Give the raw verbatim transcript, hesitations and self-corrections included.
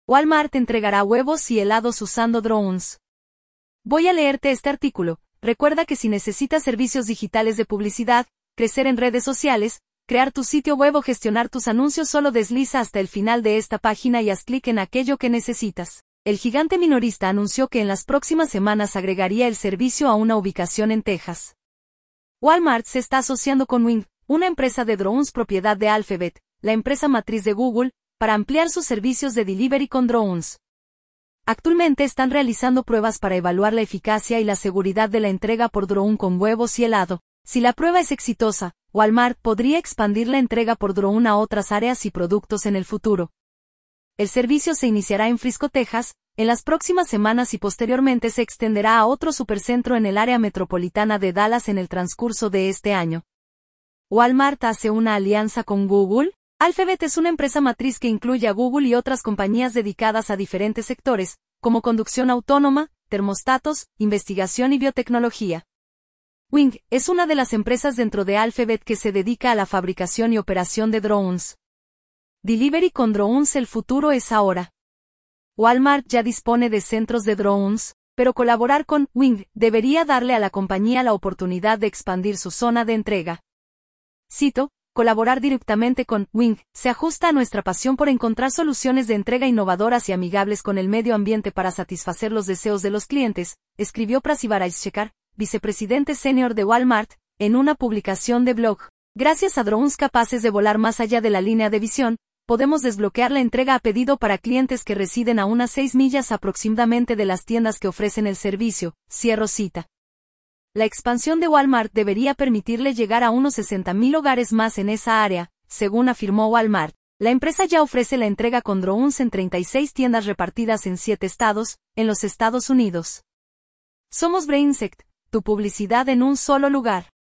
Walmart entregará huevos y helados usando drones. Voy a leerte este artículo. Recuerda que si necesitas servicios digitales de publicidad, crecer en redes sociales, crear tu sitio web o gestionar tus anuncios, solo desliza hasta el final de esta página y haz clic en aquello que necesitas. El gigante minorista anunció que en las próximas semanas agregaría el servicio a una ubicación en Texas. Walmart se está asociando con Wing, una empresa de drones propiedad de Alphabet, la empresa matriz de Google, para ampliar sus servicios de delivery con drones. Actualmente están realizando pruebas para evaluar la eficacia y la seguridad de la entrega por drone con huevos y helado. Si la prueba es exitosa, Walmart podría expandir la entrega por drone a otras áreas y productos en el futuro. El servicio se iniciará en Frisco, Texas, en las próximas semanas y posteriormente se extenderá a otro supercentro en el área metropolitana de Dallas en el transcurso de este año. ¿Walmart hace una alianza con Google? Alphabet es una empresa matriz que incluye a Google y otras compañías dedicadas a diferentes sectores, como conducción autónoma, termostatos, investigación y biotecnología. Wing es una de las empresas dentro de Alphabet que se dedica a la fabricación y operación de drones. Delivery con drones, el futuro es ahora. Walmart ya dispone de centros de drones, pero colaborar con Wing debería darle a la compañía la oportunidad de expandir su zona de entrega. Cito, colaborar directamente con Wing se ajusta a nuestra pasión por encontrar soluciones de entrega innovadoras y amigables con el medio ambiente para satisfacer los deseos de los clientes, escribió Prasivaraj Shekar, vicepresidente senior de Walmart, en una publicación de blog. Gracias a drones capaces de volar más allá de la línea de visión, podemos desbloquear la entrega a pedido para clientes que residen a unas seis millas aproximadamente de las tiendas que ofrecen el servicio, cierro cita. La expansión de Walmart debería permitirle llegar a unos sesenta mil hogares más en esa área, según afirmó Walmart. La empresa ya ofrece la entrega con drones en treinta y seis tiendas repartidas en siete estados, en los Estados Unidos. Somos Brainsect, tu publicidad en un solo lugar.